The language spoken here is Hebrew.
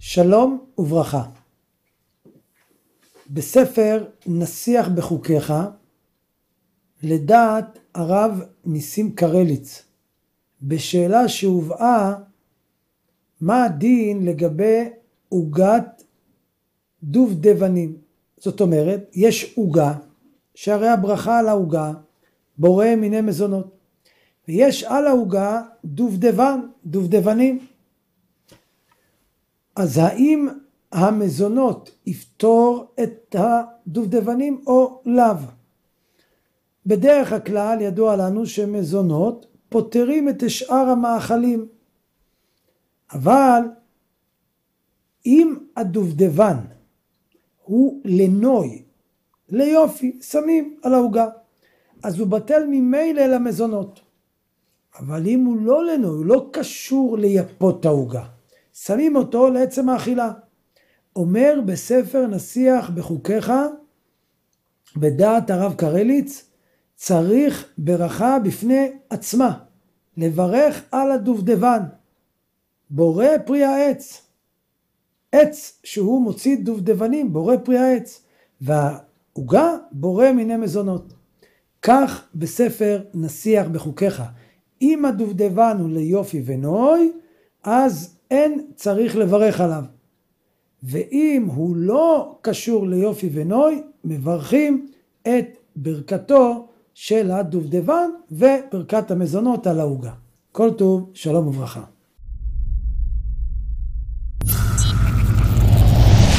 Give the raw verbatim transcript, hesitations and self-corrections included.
שלום וברכה. בספר נשיח בחוקיך, לדעת הרב ניסים קרליץ, בשאלה שהובאה מה הדין לגבי עוגת דובדבנים. זאת אומרת, יש עוגה, שהרי הברכה על העוגה בורא מיני מזונות, ויש על העוגה דובדבן, דובדבנים. אז האם המזונות יפתור את הדובדבנים או לאו? בדרך הכלל ידוע לנו שמזונות פותרים את שאר המאכלים, אבל אם הדובדבן הוא לנוי, ליופי, שמים על העוגה, אז הוא בטל ממילא למזונות. אבל אם הוא לא לנוי, הוא לא קשור ליפות העוגה, שמים אותו לעצם האכילה. אומר בספר נשיח בחוקיך, בדעת הרב קרליץ, צריך ברכה בפני עצמה, לברך על הדובדבן, בורא פרי העץ, עץ שהוא מוציא דובדבנים, בורא פרי העץ, והעוגה בורא מיני מזונות. כך בספר נשיח בחוקיך, אם הדובדבן הוא ליופי ונוי, אז אין צריך לברך עליו. ואם הוא לא קשור ליופי ונוי, מברכים את ברכתו של הדובדבן וברכת המזונות על העוגה. כל טוב, שלום וברכה.